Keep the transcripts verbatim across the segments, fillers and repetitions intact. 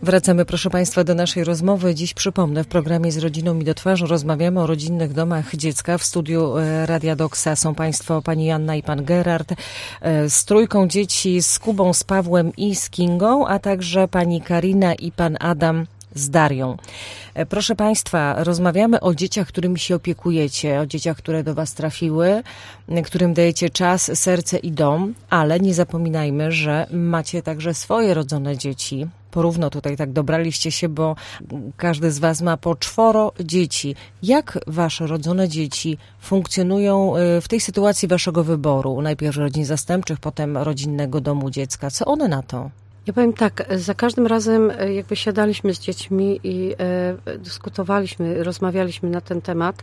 Wracamy, proszę Państwa, do naszej rozmowy. Dziś, przypomnę, w programie Z rodziną mi do twarzy rozmawiamy o rodzinnych domach dziecka. W studiu Radia Doksa są Państwo, pani Joanna i pan Gerard, z trójką dzieci, z Kubą, z Pawłem i z Kingą, a także pani Karina i pan Adam z Darią. Proszę Państwa, rozmawiamy o dzieciach, którymi się opiekujecie, o dzieciach, które do Was trafiły, którym dajecie czas, serce i dom, ale nie zapominajmy, że macie także swoje rodzone dzieci. Porówno tutaj tak dobraliście się, bo każdy z Was ma po czworo dzieci. Jak Wasze rodzone dzieci funkcjonują w tej sytuacji Waszego wyboru? Najpierw rodzin zastępczych, potem rodzinnego domu dziecka. Co one na to? Ja powiem tak, za każdym razem jakby siadaliśmy z dziećmi i e, dyskutowaliśmy, rozmawialiśmy na ten temat,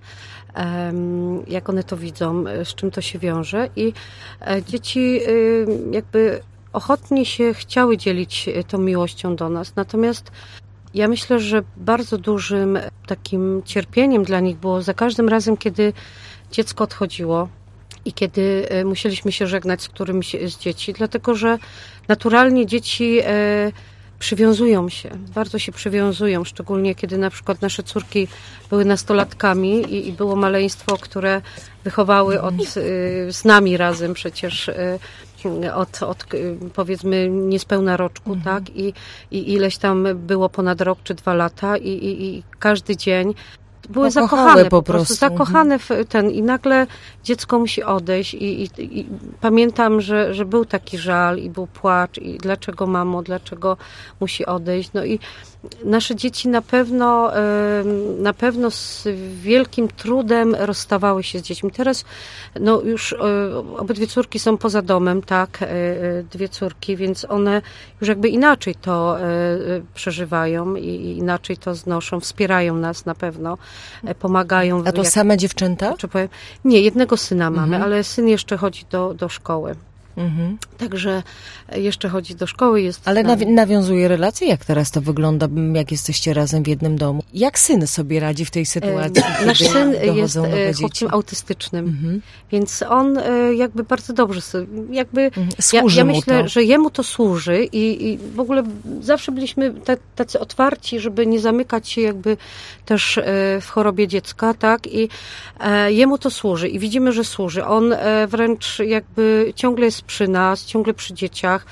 e, jak one to widzą, z czym to się wiąże i e, dzieci e, jakby ochotnie się chciały dzielić tą miłością do nas, natomiast ja myślę, że bardzo dużym takim cierpieniem dla nich było za każdym razem, kiedy dziecko odchodziło i kiedy musieliśmy się żegnać z którymś z dzieci, dlatego że naturalnie dzieci e, przywiązują się, bardzo się przywiązują, szczególnie kiedy na przykład nasze córki były nastolatkami i, i było maleństwo, które wychowały od, y, z nami razem przecież y, od, od powiedzmy niespełna roczku, mhm. tak? I, I ileś tam było ponad rok czy dwa lata i, i, i każdy dzień były Pokochałe zakochane, po po prostu, prostu. zakochane w ten i nagle dziecko musi odejść i, i, i pamiętam, że, że był taki żal i był płacz i dlaczego mamo, dlaczego musi odejść, no i nasze dzieci na pewno na pewno z wielkim trudem rozstawały się z dziećmi. Teraz no już obydwie córki są poza domem, tak, dwie córki, więc one już jakby inaczej to przeżywają i inaczej to znoszą, wspierają nas na pewno, pomagają. A to jak, same dziewczęta? Czy powiem, nie, jednego syna mamy, mhm. ale syn jeszcze chodzi do, do szkoły. Mhm. Także jeszcze chodzi do szkoły. Jest Ale nawi- nawiązuje relacje? Jak teraz to wygląda, jak jesteście razem w jednym domu? Jak syn sobie radzi w tej sytuacji? E, nasz syn jest chłopcem dzieci? autystycznym, mhm. więc on jakby bardzo dobrze sobie, jakby mhm. służy ja, ja mu myślę, to. że jemu to służy i, i w ogóle zawsze byliśmy tacy otwarci, żeby nie zamykać się jakby też w chorobie dziecka, tak? I jemu to służy i widzimy, że służy. On wręcz jakby ciągle jest przy nas, ciągle przy dzieciach.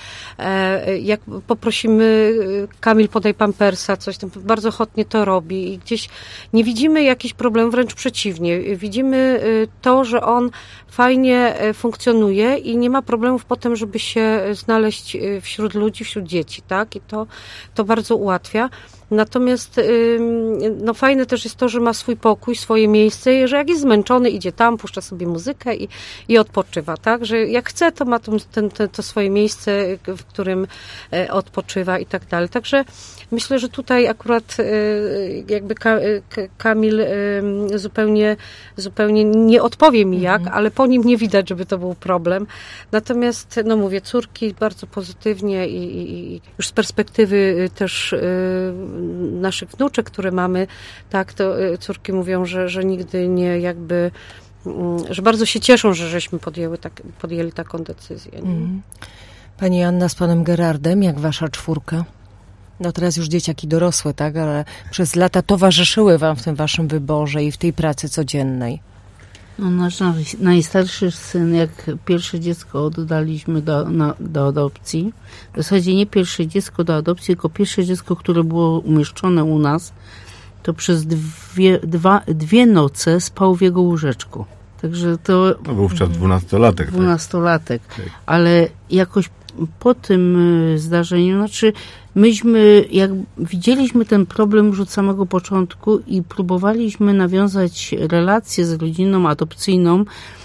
Jak poprosimy, Kamil podaj pampersa, coś tam, bardzo ochotnie to robi i gdzieś nie widzimy jakichś problemów, wręcz przeciwnie. Widzimy to, że on fajnie funkcjonuje i nie ma problemów potem, żeby się znaleźć wśród ludzi, wśród dzieci, tak? I to, to bardzo ułatwia. Natomiast no fajne też jest to, że ma swój pokój, swoje miejsce, że jak jest zmęczony, idzie tam, puszcza sobie muzykę i, i odpoczywa, tak? Że jak chce, to ma to, ten, ten, to swoje miejsce, w którym odpoczywa i tak dalej. Także myślę, że tutaj akurat jakby Kamil zupełnie, zupełnie nie odpowie mi jak, mhm. ale po nim nie widać, żeby to był problem. Natomiast, no mówię, córki bardzo pozytywnie i, i już z perspektywy też naszych wnuczek, które mamy, tak, to córki mówią, że, że nigdy nie jakby, że bardzo się cieszą, że żeśmy podjęły tak, podjęli taką decyzję. Mm. Pani Joanna z panem Gerardem, jak wasza czwórka? No teraz już dzieciaki dorosłe, tak, ale przez lata towarzyszyły wam w tym waszym wyborze i w tej pracy codziennej. No, nasz najstarszy syn, jak pierwsze dziecko oddaliśmy do, na, do adopcji, w zasadzie nie pierwsze dziecko do adopcji, tylko pierwsze dziecko, które było umieszczone u nas, to przez dwie, dwa, dwie noce spał w jego łóżeczku. Także to... To był wówczas dwunastolatek. Dwunastolatek. Tak? Ale jakoś po tym zdarzeniu, znaczy myśmy, jak widzieliśmy ten problem już od samego początku i próbowaliśmy nawiązać relację z rodziną adopcyjną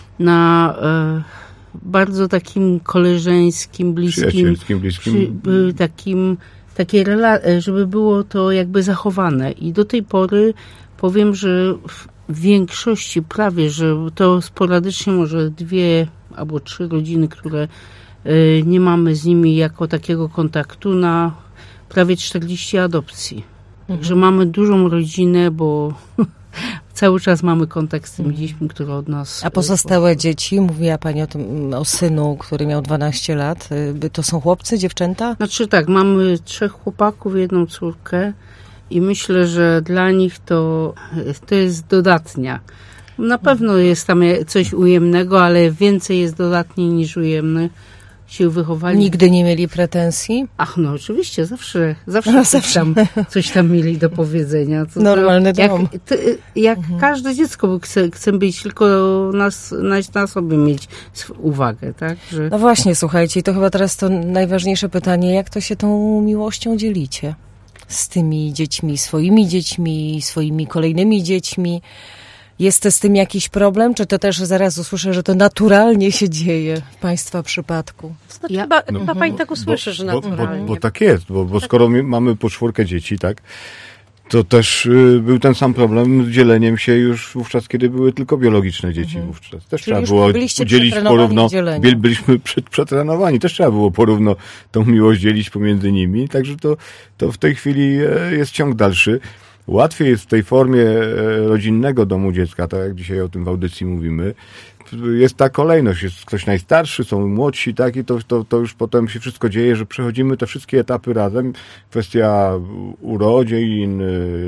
na e, bardzo takim koleżeńskim, bliskim, bliskim. Przy, takim, takiej rela- żeby było to jakby zachowane. I do tej pory powiem, że w większości prawie, że to sporadycznie może dwie albo trzy rodziny, które nie mamy z nimi jako takiego kontaktu na prawie czterdzieści adopcji. Mhm. Także mamy dużą rodzinę, bo cały czas mamy kontakt z tymi dziećmi, które od nas... A pozostałe dzieci, mówiła Pani o tym, o synu, który miał dwanaście lat, to są chłopcy, dziewczęta? Znaczy tak, mamy trzech chłopaków, jedną córkę i myślę, że dla nich to, to jest dodatnia. Na pewno jest tam coś ujemnego, ale więcej jest dodatniej niż ujemne. Się wychowali. Nigdy nie mieli pretensji? Ach, no oczywiście, zawsze, zawsze, no, coś, Tam, coś tam mieli do powiedzenia. To Normalny to, jak, dom. To, jak mhm. każde dziecko chce, chce być, tylko nas, na, na sobie mieć uwagę, tak? Że... No właśnie, słuchajcie, i to chyba teraz to najważniejsze pytanie, jak to się tą miłością dzielicie? Z tymi dziećmi, swoimi dziećmi, swoimi kolejnymi dziećmi. Jest z tym jakiś problem, czy to też zaraz usłyszę, że to naturalnie się dzieje w Państwa przypadku? Znaczy, ja, chyba, no, chyba Pani tak usłyszy, bo, że naturalnie. Bo, bo, bo tak jest, bo, bo skoro mamy po czwórkę dzieci, tak, to też y, był ten sam problem z dzieleniem się już wówczas, kiedy były tylko biologiczne dzieci mhm. wówczas. Też Czyli trzeba było udzielić porówno. Byli, byliśmy przed, przetrenowani, też trzeba było porówno tą miłość dzielić pomiędzy nimi, także to, to w tej chwili jest ciąg dalszy. Łatwiej jest w tej formie rodzinnego domu dziecka, tak jak dzisiaj o tym w audycji mówimy. Jest ta kolejność, jest ktoś najstarszy, są młodsi, tak, i to, to, to już potem się wszystko dzieje, że przechodzimy te wszystkie etapy razem. Kwestia urodzin,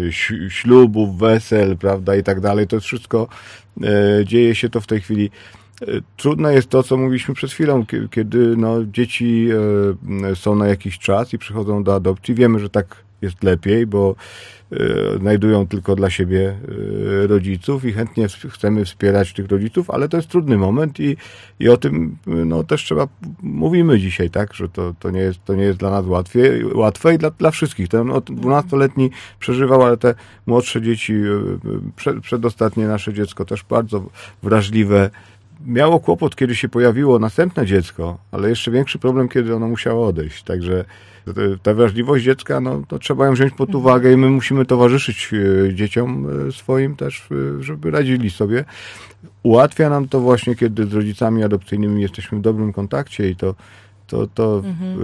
ślubów, wesel, prawda, i tak dalej. To jest wszystko, dzieje się to w tej chwili. Trudne jest to, co mówiliśmy przed chwilą, kiedy no, dzieci są na jakiś czas i przychodzą do adopcji. Wiemy, że tak jest lepiej, bo znajdują tylko dla siebie rodziców i chętnie chcemy wspierać tych rodziców, ale to jest trudny moment i, i o tym no, też trzeba, mówimy dzisiaj, tak, że to, to, nie, jest, to nie jest dla nas łatwiej, łatwe i dla, dla wszystkich. Ten no, dwunastoletni przeżywał, ale te młodsze dzieci, przed, przedostatnie nasze dziecko też bardzo wrażliwe, miało kłopot, kiedy się pojawiło następne dziecko, ale jeszcze większy problem, kiedy ono musiało odejść. Także ta wrażliwość dziecka, no, to trzeba ją wziąć pod uwagę i my musimy towarzyszyć dzieciom swoim też, żeby radzili sobie. Ułatwia nam to właśnie, kiedy z rodzicami adopcyjnymi jesteśmy w dobrym kontakcie i to to, to mhm.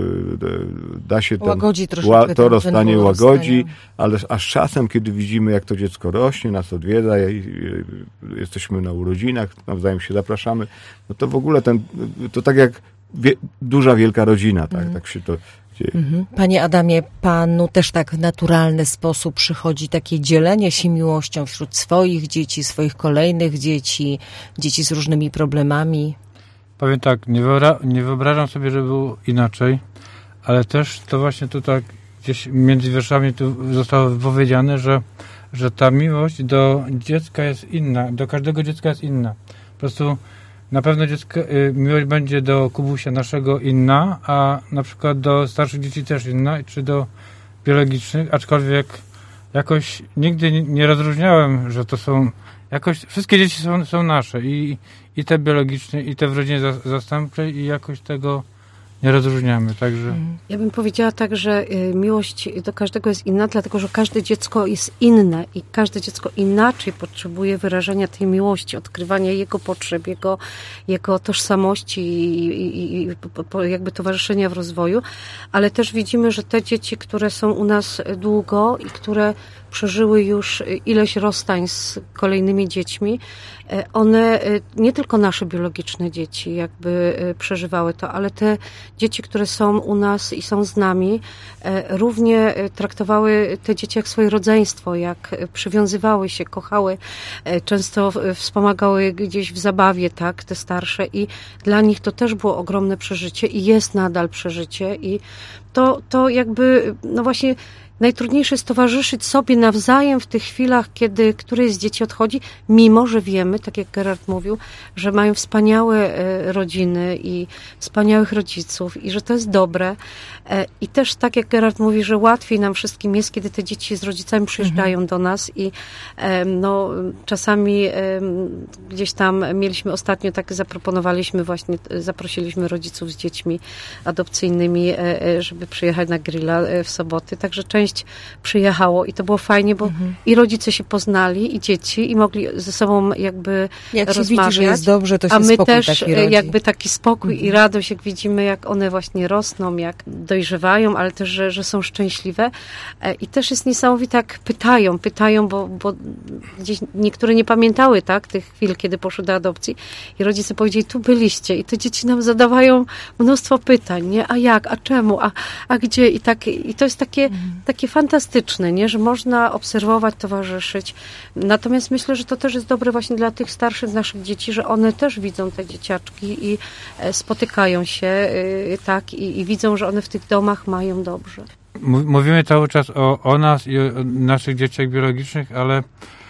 da się ten, łagodzi ła, to rozstanie łagodzi, ale aż czasem, kiedy widzimy, jak to dziecko rośnie, nas odwiedza, jesteśmy na urodzinach, nawzajem się zapraszamy, no to w ogóle ten, to tak jak wie, duża, wielka rodzina, tak, mhm. tak się to dzieje. Mhm. Panie Adamie, panu też tak w naturalny sposób przychodzi takie dzielenie się miłością wśród swoich dzieci, swoich kolejnych dzieci, dzieci z różnymi problemami? Powiem tak, nie, wyobra- nie wyobrażam sobie, żeby było inaczej, ale też to właśnie tu tak gdzieś między wierszami tu zostało powiedziane, że, że ta miłość do dziecka jest inna, do każdego dziecka jest inna. Po prostu na pewno dziecko, y, miłość będzie do Kubusia naszego inna, a na przykład do starszych dzieci też inna, czy do biologicznych, aczkolwiek jakoś nigdy nie, nie rozróżniałem, że to są, jakoś wszystkie dzieci są, są nasze i i te biologiczne, i te w rodzinie zastępczej i jakoś tego nie rozróżniamy, także... Ja bym powiedziała tak, że miłość do każdego jest inna, dlatego, że każde dziecko jest inne i każde dziecko inaczej potrzebuje wyrażenia tej miłości, odkrywania jego potrzeb, jego, jego tożsamości i, i, i jakby towarzyszenia w rozwoju, ale też widzimy, że te dzieci, które są u nas długo i które przeżyły już ileś rozstań z kolejnymi dziećmi, one, nie tylko nasze biologiczne dzieci jakby przeżywały to, ale te dzieci, które są u nas i są z nami, równie traktowały te dzieci jak swoje rodzeństwo, jak przywiązywały się, kochały, często wspomagały gdzieś w zabawie, tak, te starsze i dla nich to też było ogromne przeżycie i jest nadal przeżycie i to, to jakby, no właśnie najtrudniejsze jest towarzyszyć sobie nawzajem w tych chwilach, kiedy któreś z dzieci odchodzi, mimo że wiemy, tak jak Gerard mówił, że mają wspaniałe rodziny i wspaniałych rodziców i że to jest dobre. I też tak jak Gerard mówi, że łatwiej nam wszystkim jest, kiedy te dzieci z rodzicami przyjeżdżają mhm. do nas i no, czasami gdzieś tam mieliśmy ostatnio, tak zaproponowaliśmy właśnie, zaprosiliśmy rodziców z dziećmi adopcyjnymi, żeby przyjechać na grilla w soboty, także część część przyjechało i to było fajnie, bo mhm. i rodzice się poznali, i dzieci, i mogli ze sobą jakby jak rozmawiać. Jak się widzi, że jest dobrze, to się A my spokój też taki rodzi. Jakby taki spokój mhm. i radość, jak widzimy, jak one właśnie rosną, jak dojrzewają, ale też, że, że są szczęśliwe. I też jest niesamowite, jak pytają, pytają, bo, bo gdzieś niektóre nie pamiętały, tak, tych chwil, kiedy poszły do adopcji i rodzice powiedzieli, tu byliście i te dzieci nam zadawają mnóstwo pytań, nie? A jak, a czemu, a, a gdzie? I, tak, i to jest takie, mhm. takie fantastyczne, nie? Że można obserwować, towarzyszyć. Natomiast myślę, że to też jest dobre właśnie dla tych starszych naszych dzieci, że one też widzą te dzieciaczki i spotykają się, tak, i, i widzą, że one w tych domach mają dobrze. Mówimy cały czas o, o nas i o naszych dzieciach biologicznych, ale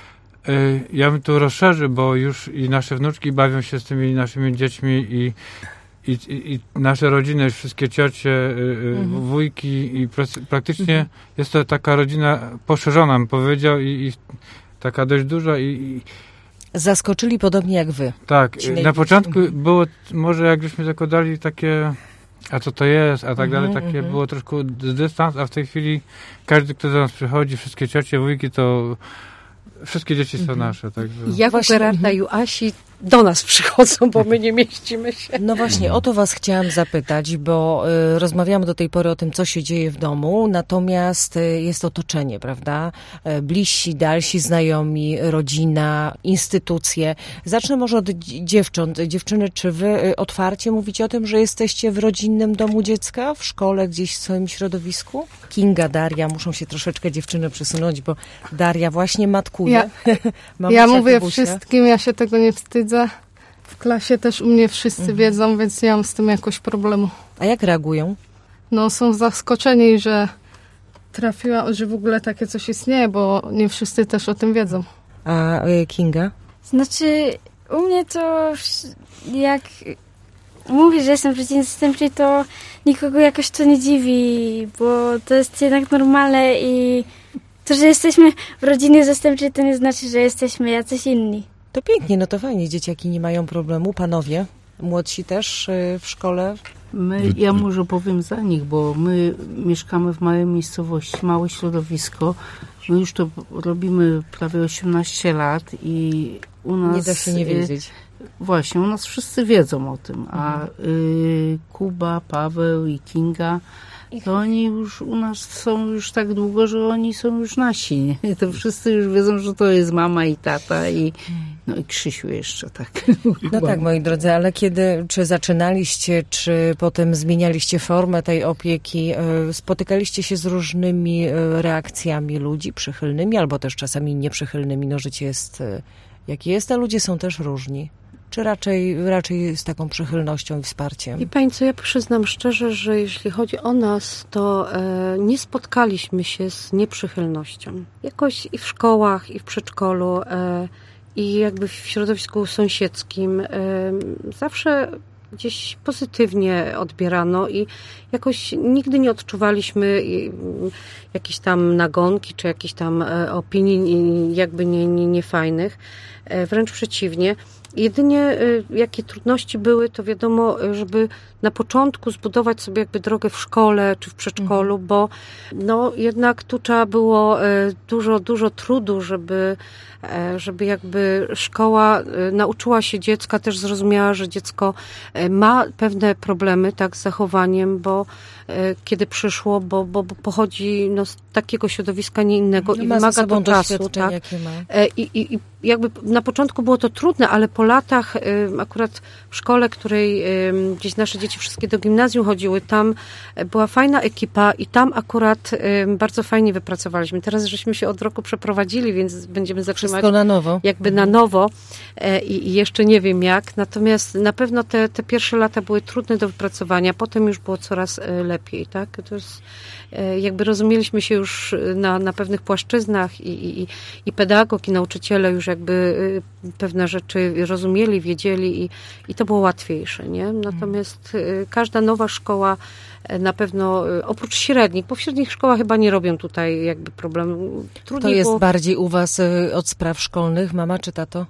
y, ja bym tu rozszerzył, bo już i nasze wnuczki bawią się z tymi naszymi dziećmi i, i, i, i nasze rodziny, wszystkie ciocie, y, mhm. wujki i praktycznie mhm. jest to taka rodzina poszerzona, bym powiedział, i, i taka dość duża i, i zaskoczyli podobnie jak wy. Tak, na początku było może jakbyśmy zakładali takie, a co to jest, a tak dalej, mm-hmm, takie mm-hmm. było troszkę dystans, a w tej chwili każdy, kto do nas przychodzi, wszystkie ciocie, wujki, to wszystkie dzieci są mm-hmm. nasze. Także. Jak u Gerarda i Asi do nas przychodzą, bo my nie mieścimy się. No właśnie, o to was chciałam zapytać, bo y, rozmawiamy do tej pory o tym, co się dzieje w domu, natomiast y, jest otoczenie, prawda? Y, bliżsi, dalsi znajomi, rodzina, instytucje. Zacznę może od dziewcząt. Dziewczyny, czy wy y, otwarcie mówicie o tym, że jesteście w rodzinnym domu dziecka, w szkole, gdzieś w swoim środowisku? Kinga, Daria, muszą się troszeczkę dziewczyny przesunąć, bo Daria właśnie matkuje. Ja, ja mówię wszystkim, ja się tego nie wstydzę. W klasie też u mnie wszyscy mhm. wiedzą, więc nie mam z tym jakoś problemu. A jak reagują? No są zaskoczeni, że trafiła, że w ogóle takie coś istnieje, bo nie wszyscy też o tym wiedzą. A y, Kinga? Znaczy, u mnie to jak mówię, że jestem w rodzinie zastępczej, to nikogo jakoś to nie dziwi, bo to jest jednak normalne i to, że jesteśmy w rodzinie zastępczej, to nie znaczy, że jesteśmy jacyś inni. To pięknie, no to fajnie, dzieciaki nie mają problemu. Panowie, młodsi też w szkole? My, ja może powiem za nich, bo my mieszkamy w małej miejscowości, małe środowisko. My już to robimy prawie osiemnaście lat i u nas... Nie da się nie wiedzieć. Właśnie, u nas wszyscy wiedzą o tym, a y, Kuba, Paweł i Kinga, to oni już u nas są już tak długo, że oni są już nasi. Nie? To wszyscy już wiedzą, że to jest mama i tata i, no i Krzysiu jeszcze, tak. No tak, moi drodzy, ale kiedy, czy zaczynaliście, czy potem zmienialiście formę tej opieki, spotykaliście się z różnymi reakcjami ludzi przychylnymi, albo też czasami nieprzychylnymi, no życie jest jakie jest, a ludzie są też różni. Czy raczej, raczej z taką przychylnością i wsparciem? I pani co, ja przyznam szczerze, że jeśli chodzi o nas, to e, nie spotkaliśmy się z nieprzychylnością. Jakoś i w szkołach, i w przedszkolu, e, i jakby w środowisku sąsiedzkim e, zawsze gdzieś pozytywnie odbierano i jakoś nigdy nie odczuwaliśmy jakiejś tam nagonki, czy jakichś tam opinii jakby nie, nie, niefajnych. Wręcz przeciwnie. Jedynie jakie trudności były, to wiadomo, żeby na początku zbudować sobie jakby drogę w szkole czy w przedszkolu, mhm. bo no jednak tu trzeba było dużo, dużo trudu, żeby, żeby jakby szkoła nauczyła się dziecka, też zrozumiała, że dziecko ma pewne problemy tak z zachowaniem, bo kiedy przyszło, bo, bo, bo pochodzi no, z takiego środowiska, nie innego i wymaga to czasu. Tak? Jakie ma. I, i, I jakby na początku było to trudne, ale po latach akurat w szkole, której gdzieś nasze dzieci wszystkie do gimnazjum chodziły, tam była fajna ekipa i tam akurat bardzo fajnie wypracowaliśmy. Teraz żeśmy się od roku przeprowadzili, więc będziemy zaczynać wszystko na nowo. Jakby na nowo i, i jeszcze nie wiem jak. Natomiast na pewno te, te pierwsze lata były trudne do wypracowania, potem już było coraz lepiej, tak? To jest, jakby rozumieliśmy się już na, na pewnych płaszczyznach i, i, i pedagog, i nauczyciele już jakby pewne rzeczy rozumieli, wiedzieli i, i to było łatwiejsze, nie? Natomiast hmm. każda nowa szkoła na pewno, oprócz średnich, bo w średnich szkołach chyba nie robią tutaj jakby problemu. Trudniej to jest było... bardziej u was od spraw szkolnych, mama czy tato?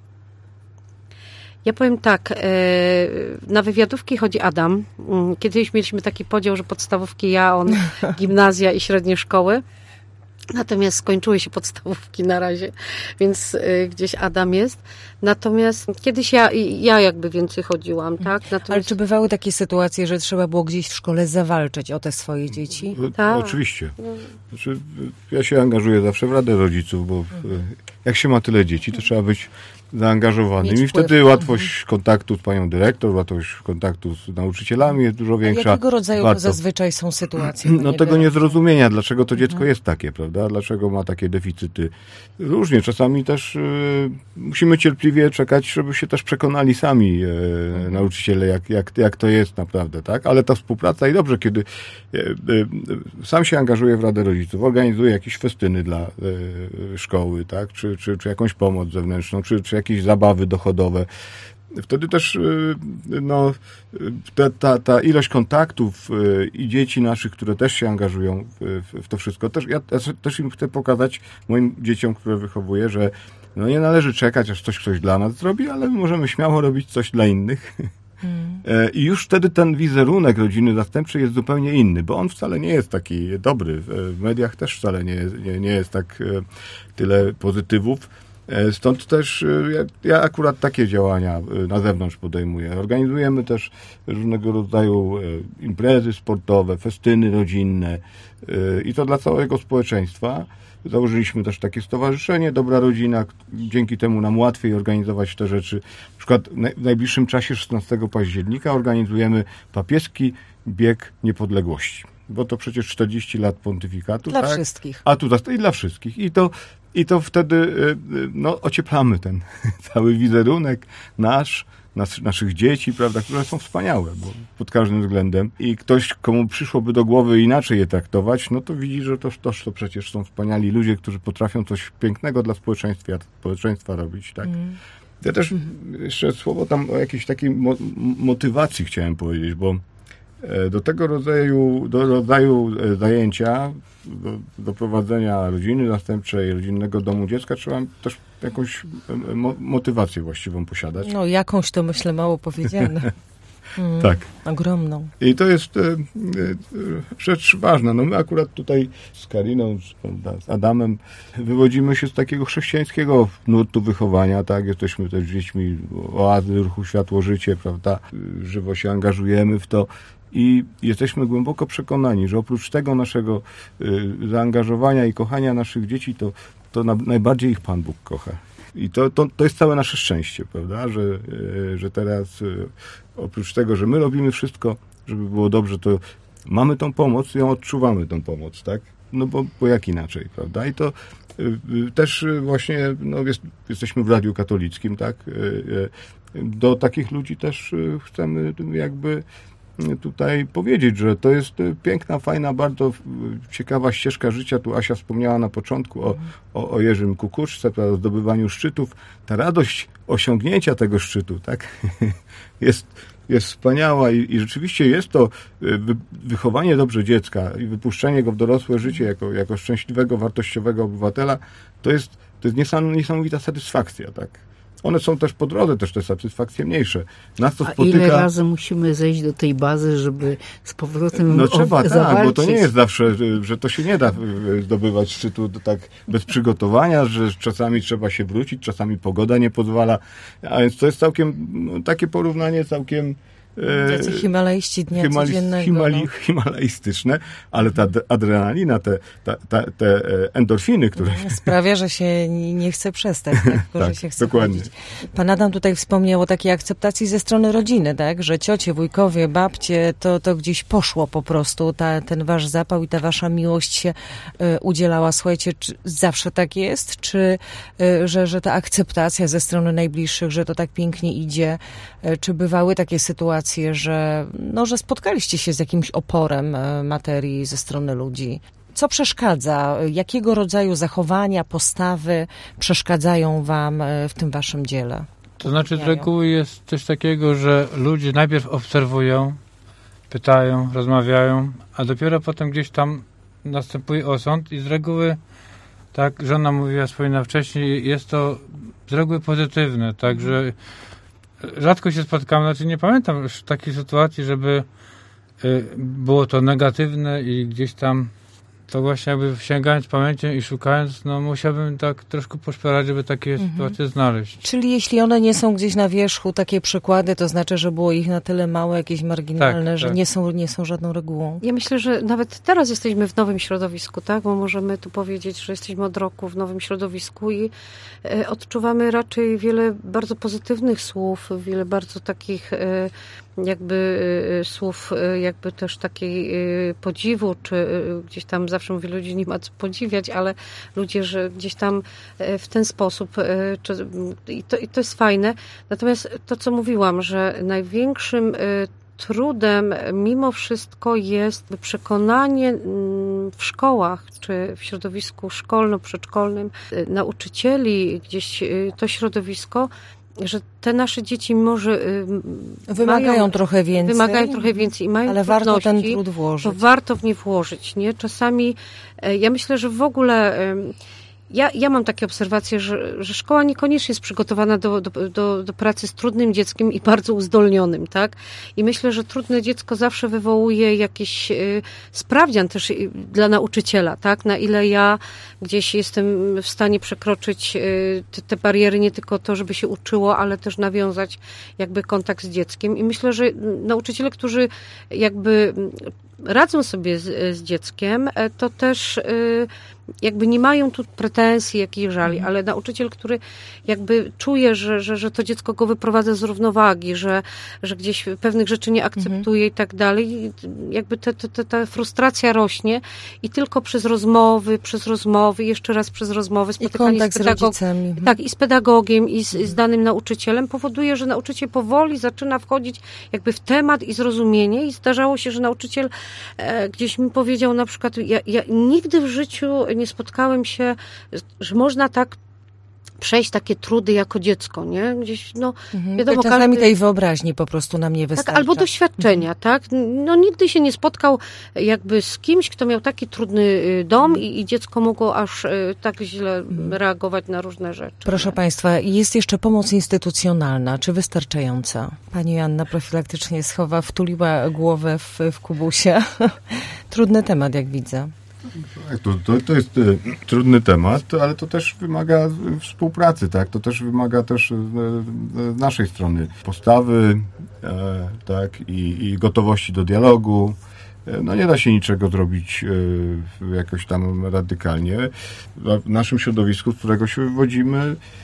Ja powiem tak, na wywiadówki chodzi Adam. Kiedyś mieliśmy taki podział, że podstawówki ja, on gimnazja i średnie szkoły. Natomiast skończyły się podstawówki na razie, więc y, gdzieś Adam jest. Natomiast kiedyś ja, ja jakby więcej chodziłam, tak? Natomiast... Ale czy bywały takie sytuacje, że trzeba było gdzieś w szkole zawalczyć o te swoje dzieci? Tak. Oczywiście. Znaczy, ja się angażuję zawsze w Radę Rodziców, bo jak się ma tyle dzieci, to trzeba być zaangażowanym. I wtedy łatwość kontaktu z panią dyrektor, łatwość kontaktu z nauczycielami jest dużo większa. A jakiego rodzaju to zazwyczaj są sytuacje? No tego niezrozumienia, dlaczego to dziecko mhm. jest takie, prawda? Dlaczego ma takie deficyty. Różnie. Czasami też y, musimy cierpliwie czekać, żeby się też przekonali sami y, mhm. nauczyciele, jak, jak, jak to jest naprawdę, tak? Ale ta współpraca i dobrze, kiedy y, y, sam się angażuję w Radę Rodziców, organizuję jakieś festyny dla y, szkoły, tak? Czy, czy, czy jakąś pomoc zewnętrzną, czy, czy jakieś zabawy dochodowe. Wtedy też no, ta, ta, ta ilość kontaktów i dzieci naszych, które też się angażują w, w to wszystko, też, ja też im chcę pokazać, moim dzieciom, które wychowuję, że no nie należy czekać, aż coś ktoś dla nas zrobi, ale my możemy śmiało robić coś dla innych. Hmm. I już wtedy ten wizerunek rodziny zastępczej jest zupełnie inny, bo on wcale nie jest taki dobry. W mediach też wcale nie jest, nie, nie jest tak tyle pozytywów. Stąd też ja, ja akurat takie działania na zewnątrz podejmuję. Organizujemy też różnego rodzaju imprezy sportowe, festyny rodzinne i to dla całego społeczeństwa. Założyliśmy też takie stowarzyszenie Dobra Rodzina. Dzięki temu nam łatwiej organizować te rzeczy. Na przykład w najbliższym czasie, szesnastego października, organizujemy papieski bieg niepodległości. Bo to przecież czterdzieści lat pontyfikatu. Dla tak? wszystkich. A tu i dla wszystkich. I to I to wtedy no, ocieplamy ten cały wizerunek nasz, nas, naszych dzieci, prawda, które są wspaniałe, bo pod każdym względem. I ktoś, komu przyszłoby do głowy inaczej je traktować, no to widzi, że to, to, to przecież są wspaniali ludzie, którzy potrafią coś pięknego dla społeczeństwa, społeczeństwa robić, tak. Mm. Ja też jeszcze słowo tam o jakiejś takiej mo- motywacji chciałem powiedzieć, bo do tego rodzaju, do rodzaju zajęcia, do, do prowadzenia rodziny zastępczej, rodzinnego domu dziecka trzeba też jakąś mo- motywację właściwą posiadać. No jakąś to myślę mało powiedziane. Mm, tak. Ogromną. I to jest e, e, rzecz ważna. No my akurat tutaj z Kariną, z, prawda, z Adamem wywodzimy się z takiego chrześcijańskiego nurtu wychowania, tak? Jesteśmy też dziećmi oazy ruchu Światło-Życie, prawda? Żywo się angażujemy w to. I jesteśmy głęboko przekonani, że oprócz tego naszego y, zaangażowania i kochania naszych dzieci, to, to na, najbardziej ich Pan Bóg kocha. I to, to, to jest całe nasze szczęście, prawda? Że, y, że teraz y, oprócz tego, że my robimy wszystko, żeby było dobrze, to mamy tą pomoc i ją odczuwamy, tą pomoc, tak? No bo, bo jak inaczej, prawda? I to y, y, też właśnie, no jest, jesteśmy w Radiu Katolickim, tak? Y, y, do takich ludzi też y, chcemy jakby tutaj powiedzieć, że to jest piękna, fajna, bardzo ciekawa ścieżka życia. Tu Asia wspomniała na początku o, o, o Jerzym Kukuczce, o zdobywaniu szczytów. Ta radość osiągnięcia tego szczytu, tak, jest, jest wspaniała i, i rzeczywiście jest to wy, wychowanie dobrze dziecka i wypuszczenie go w dorosłe życie jako, jako szczęśliwego, wartościowego obywatela. To jest, to jest niesamowita satysfakcja, tak. One są też po drodze, też te satysfakcje mniejsze. Nas to A spotyka... ile razy musimy zejść do tej bazy, żeby z powrotem No trzeba, tak, zawalczyć. bo to nie jest zawsze, że to się nie da zdobywać szczytu tak bez przygotowania, że czasami trzeba się wrócić, czasami pogoda nie pozwala. A więc to jest całkiem, no, takie porównanie całkiem... Tacy himalaiści dnia Himali- codziennego. Himali- no. Himalaistyczne, ale ta adrenalina, te, ta, ta, te endorfiny, które... Sprawia, że się nie chce przestać, tak? Tylko, tak, że się chce dokładnie. chodzić. Pan Adam tutaj wspomniał o takiej akceptacji ze strony rodziny, tak? Że ciocie, wujkowie, babcie, to, to gdzieś poszło po prostu, ta, ten wasz zapał i ta wasza miłość się y, udzielała. Słuchajcie, czy zawsze tak jest? Czy y, że, że ta akceptacja ze strony najbliższych, że to tak pięknie idzie? Y, czy bywały takie sytuacje, że, no, że spotkaliście się z jakimś oporem materii ze strony ludzi? Co przeszkadza? Jakiego rodzaju zachowania, postawy przeszkadzają wam w tym waszym dziele? To znaczy z reguły jest coś takiego, że ludzie najpierw obserwują, pytają, rozmawiają, a dopiero potem gdzieś tam następuje osąd i z reguły, tak żona mówiła, wspomniała wcześniej, jest to z reguły pozytywne, także rzadko się spotkamy, znaczy nie pamiętam już takiej sytuacji, żeby y, było to negatywne i gdzieś tam to właśnie jakby sięgając pamięcią i szukając, no musiałbym tak troszkę poszperać, żeby takie mhm. sytuacje znaleźć. Czyli jeśli one nie są gdzieś na wierzchu, takie przykłady, to znaczy, że było ich na tyle mało, jakieś marginalne, tak, że tak. Nie, są, nie są żadną regułą. Ja myślę, że nawet teraz jesteśmy w nowym środowisku, tak? Bo możemy tu powiedzieć, że jesteśmy od roku w nowym środowisku i e, odczuwamy raczej wiele bardzo pozytywnych słów, wiele bardzo takich e, jakby y, słów y, jakby też takiej y, podziwu, czy y, gdzieś tam zawsze mówię, ludzi nie ma co podziwiać, ale ludzie, że gdzieś tam y, w ten sposób y, czy, i, to, i to jest fajne. Natomiast to, co mówiłam, że największym y, trudem mimo wszystko jest przekonanie y, w szkołach, czy w środowisku szkolno-przedszkolnym y, nauczycieli, gdzieś y, to środowisko, że te nasze dzieci może y, wymagają mają, trochę więcej. Wymagają trochę więcej i mają ale warto ten trud włożyć. To warto w nie włożyć, nie? Czasami y, ja myślę, że w ogóle y, ja, ja mam takie obserwacje, że, że szkoła niekoniecznie jest przygotowana do, do, do, do pracy z trudnym dzieckiem i bardzo uzdolnionym, tak? I myślę, że trudne dziecko zawsze wywołuje jakiś y, sprawdzian też y, dla nauczyciela, tak? Na ile ja gdzieś jestem w stanie przekroczyć y, te, te bariery, nie tylko to, żeby się uczyło, ale też nawiązać jakby kontakt z dzieckiem. I myślę, że nauczyciele, którzy jakby radzą sobie z, z dzieckiem, to też y, jakby nie mają tu pretensji, jakichś żali, ale nauczyciel, który jakby czuje, że, że, że to dziecko go wyprowadza z równowagi, że, że gdzieś pewnych rzeczy nie akceptuje i tak dalej, jakby te, te, te, ta frustracja rośnie i tylko przez rozmowy, przez rozmowy, jeszcze raz przez rozmowy, spotykanie z, pedagog- z tak, i z pedagogiem, i z, z danym nauczycielem powoduje, że nauczyciel powoli zaczyna wchodzić jakby w temat i zrozumienie i zdarzało się, że nauczyciel e, gdzieś mi powiedział na przykład, ja, ja nigdy w życiu nie spotkałem się, że można tak przejść takie trudy jako dziecko, nie? Gdzieś, no, mhm. wiadomo, czasami każdy... tej wyobraźni po prostu nam nie wystarcza. Tak, albo doświadczenia, mhm. tak? No nigdy się nie spotkał jakby z kimś, kto miał taki trudny dom mhm. i, i dziecko mogło aż tak źle mhm. reagować na różne rzeczy. Proszę nie? Państwa, jest jeszcze pomoc instytucjonalna. Czy wystarczająca? Pani Joanna profilaktycznie schowa, wtuliła głowę w, w kubusie. Trudny temat, jak widzę. To, to, to jest y, trudny temat, ale to też wymaga współpracy, tak? To też wymaga też y, z naszej strony postawy, e, tak? I, i gotowości do dialogu. No nie da się niczego zrobić y, jakoś tam radykalnie. W naszym środowisku, z którego się wywodzimy,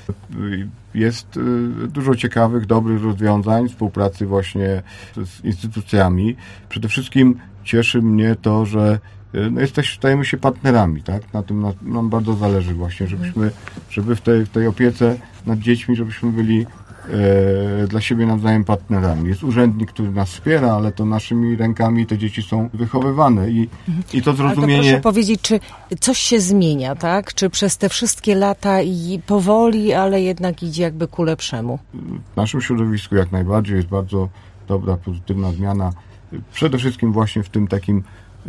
y, jest y, dużo ciekawych, dobrych rozwiązań współpracy właśnie z instytucjami. Przede wszystkim cieszy mnie to, że no jesteś, stajemy się partnerami, tak? Na tym nam bardzo zależy właśnie, żebyśmy, żeby w tej, w tej opiece nad dziećmi, żebyśmy byli e, dla siebie nawzajem partnerami. Jest urzędnik, który nas wspiera, ale to naszymi rękami te dzieci są wychowywane i, i to zrozumienie... Ale to proszę powiedzieć, czy coś się zmienia, tak? Czy przez te wszystkie lata i powoli, ale jednak idzie jakby ku lepszemu? W naszym środowisku jak najbardziej jest bardzo dobra, pozytywna zmiana. Przede wszystkim właśnie w tym takim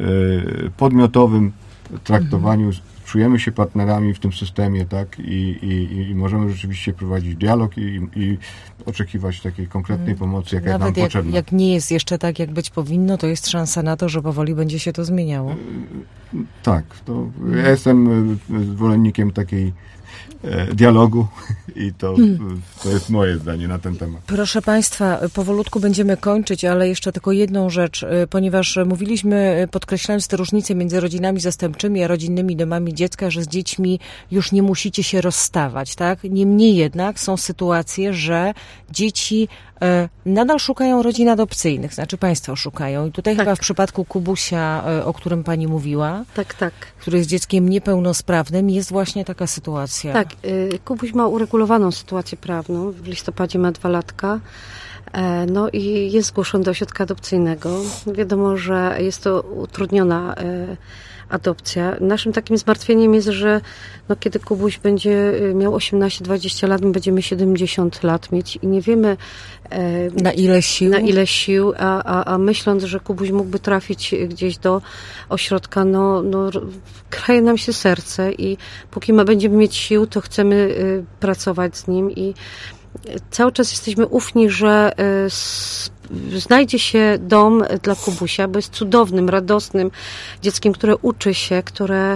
podmiotowym traktowaniu. Mhm. Czujemy się partnerami w tym systemie, tak? I, i, i możemy rzeczywiście prowadzić dialog i, i oczekiwać takiej konkretnej pomocy, jaka Nawet jest nam jak, potrzebna. jak nie jest jeszcze tak, jak być powinno, to jest szansa na to, że powoli będzie się to zmieniało. Tak. To ja jestem zwolennikiem takiej dialogu i to, to jest moje zdanie na ten temat. Proszę Państwa, powolutku będziemy kończyć, ale jeszcze tylko jedną rzecz, ponieważ mówiliśmy, podkreślając te różnice między rodzinami zastępczymi a rodzinnymi domami dziecka, że z dziećmi już nie musicie się rozstawać, tak? Niemniej jednak są sytuacje, że dzieci nadal szukają rodzin adopcyjnych, znaczy Państwo szukają. I tutaj tak. chyba w przypadku Kubusia, o którym Pani mówiła, tak, tak. który jest dzieckiem niepełnosprawnym, jest właśnie taka sytuacja. Tak, Kubuś ma uregulowaną sytuację prawną. W listopadzie ma dwa latka. No i jest zgłoszony do ośrodka adopcyjnego. Wiadomo, że jest to utrudniona adopcja. Naszym takim zmartwieniem jest, że no, kiedy Kubuś będzie miał osiemnaście dwadzieścia lat, my będziemy siedemdziesiąt lat mieć i nie wiemy e, na ile sił, na ile sił a, a, a myśląc, że Kubuś mógłby trafić gdzieś do ośrodka, no, no kraje nam się serce i póki ma, będziemy mieć sił, to chcemy y, pracować z nim i cały czas jesteśmy ufni, że y, znajdzie się dom dla Kubusia, bo jest cudownym, radosnym dzieckiem, które uczy się, które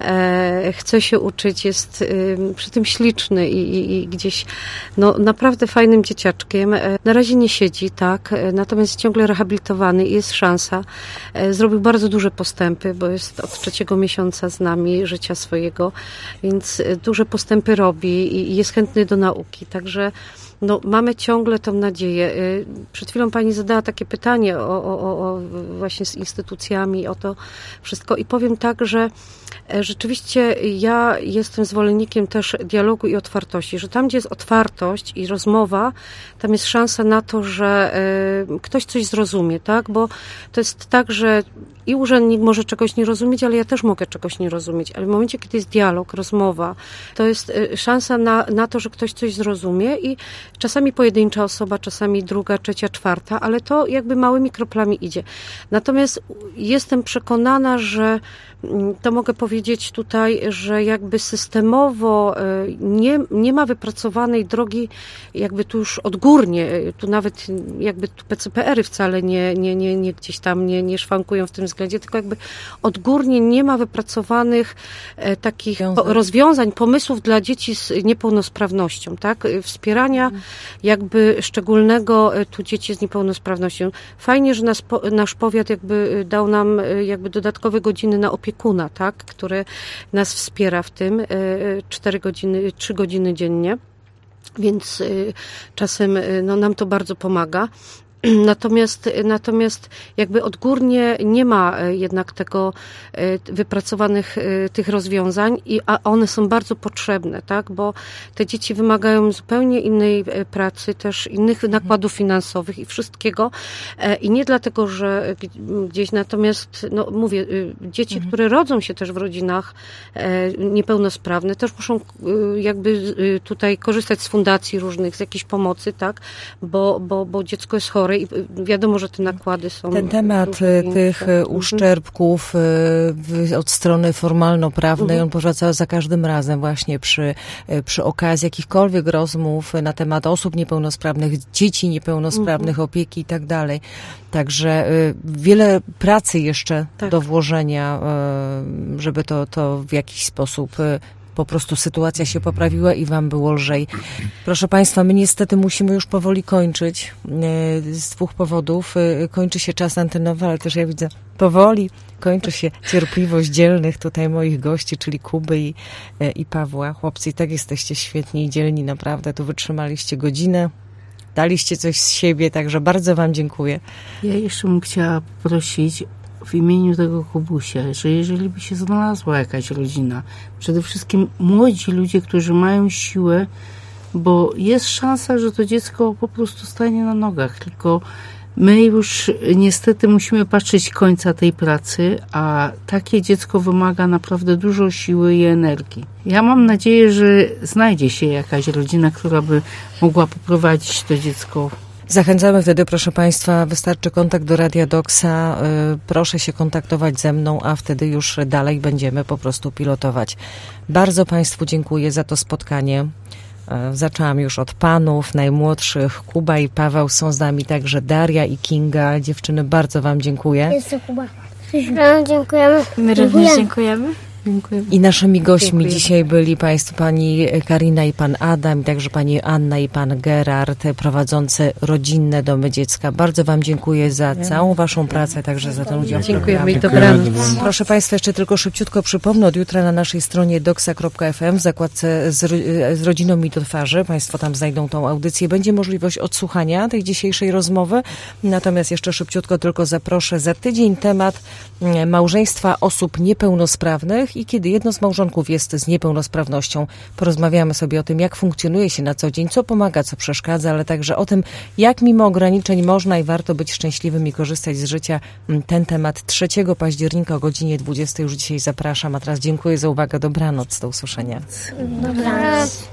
e, chce się uczyć, jest e, przy tym śliczny i, i, i gdzieś no, naprawdę fajnym dzieciaczkiem. E, na razie nie siedzi, tak, e, natomiast jest ciągle rehabilitowany i jest szansa. E, zrobił bardzo duże postępy, bo jest od trzeciego miesiąca z nami życia swojego, więc e, duże postępy robi i, i jest chętny do nauki, także no, mamy ciągle tą nadzieję. Przed chwilą pani zadała takie pytanie o, o, o właśnie z instytucjami, o to wszystko i powiem tak, że rzeczywiście ja jestem zwolennikiem też dialogu i otwartości, że tam, gdzie jest otwartość i rozmowa, tam jest szansa na to, że ktoś coś zrozumie, tak? Bo to jest tak, że i urzędnik może czegoś nie rozumieć, ale ja też mogę czegoś nie rozumieć. Ale w momencie, kiedy jest dialog, rozmowa, to jest szansa na, na to, że ktoś coś zrozumie i czasami pojedyncza osoba, czasami druga, trzecia, czwarta, ale to jakby małymi kroplami idzie. Natomiast jestem przekonana, że to mogę powiedzieć tutaj, że jakby systemowo nie, nie ma wypracowanej drogi jakby tu już odgórnie, tu nawet jakby tu P C P R y wcale nie, nie, nie, nie gdzieś tam nie, nie szwankują w tym względzie, tylko jakby odgórnie nie ma wypracowanych takich rozwiązań, pomysłów dla dzieci z niepełnosprawnością, tak? Wspierania jakby szczególnego tu dzieci z niepełnosprawnością. Fajnie, że nas, nasz powiat jakby dał nam jakby dodatkowe godziny na opiekuna, tak? Który nas wspiera w tym cztery godziny, trzy godziny dziennie, więc czasem no, nam to bardzo pomaga. Natomiast, natomiast jakby odgórnie nie ma jednak tego wypracowanych tych rozwiązań, i, a one są bardzo potrzebne, tak? Bo te dzieci wymagają zupełnie innej pracy, też innych nakładów finansowych i wszystkiego. I nie dlatego, że gdzieś natomiast, no mówię, dzieci, mhm. które rodzą się też w rodzinach niepełnosprawnych, też muszą jakby tutaj korzystać z fundacji różnych, z jakiejś pomocy, tak? Bo, bo, bo dziecko jest chore i wiadomo, że te nakłady są... Ten temat tych większe. uszczerbków od strony formalno-prawnej, on powraca za każdym razem właśnie przy, przy okazji jakichkolwiek rozmów na temat osób niepełnosprawnych, dzieci niepełnosprawnych, opieki i tak dalej. Także wiele pracy jeszcze tak. do włożenia, żeby to, to w jakiś sposób po prostu sytuacja się poprawiła i wam było lżej. Proszę państwa, my niestety musimy już powoli kończyć z dwóch powodów. Kończy się czas antenowy, ale też ja widzę powoli kończy się cierpliwość dzielnych tutaj moich gości, czyli Kuby i, i Pawła. Chłopcy, i tak jesteście świetni i dzielni, naprawdę. Tu wytrzymaliście godzinę, daliście coś z siebie, także bardzo wam dziękuję. Ja jeszcze bym chciała prosić w imieniu tego Kubusia, że jeżeli by się znalazła jakaś rodzina, przede wszystkim młodzi ludzie, którzy mają siłę, bo jest szansa, że to dziecko po prostu stanie na nogach, tylko my już niestety musimy patrzeć końca tej pracy, a takie dziecko wymaga naprawdę dużo siły i energii. Ja mam nadzieję, że znajdzie się jakaś rodzina, która by mogła poprowadzić to dziecko. Zachęcamy wtedy, proszę państwa, wystarczy kontakt do Radia Doksa, proszę się kontaktować ze mną, a wtedy już dalej będziemy po prostu pilotować. Bardzo państwu dziękuję za to spotkanie. Zaczęłam już od panów, najmłodszych. Kuba i Paweł, są z nami także Daria i Kinga. Dziewczyny, bardzo wam dziękuję. Jest Kuba. Dziękujemy. My również dziękujemy. Dziękujemy. I naszymi gośćmi Dziękuję. dzisiaj byli państwo, pani Karina i pan Adam, i także pani Anna i pan Gerard, prowadzący rodzinne domy dziecka. Bardzo wam dziękuję za całą waszą pracę, także za ten udział. Dziękujemy i dobranoc. Proszę państwa, jeszcze tylko szybciutko przypomnę, od jutra na naszej stronie doksa kropka ef em w zakładce z, z rodziną mi do twarzy, państwo tam znajdą tą audycję, będzie możliwość odsłuchania tej dzisiejszej rozmowy. Natomiast jeszcze szybciutko tylko zaproszę za tydzień temat małżeństwa osób niepełnosprawnych i kiedy jedno z małżonków jest z niepełnosprawnością. Porozmawiamy sobie o tym, jak funkcjonuje się na co dzień, co pomaga, co przeszkadza, ale także o tym, jak mimo ograniczeń można i warto być szczęśliwym i korzystać z życia. Ten temat trzeciego października o godzinie dwudziestej już dzisiaj zapraszam. A teraz dziękuję za uwagę. Dobranoc. Do usłyszenia. Dobranoc.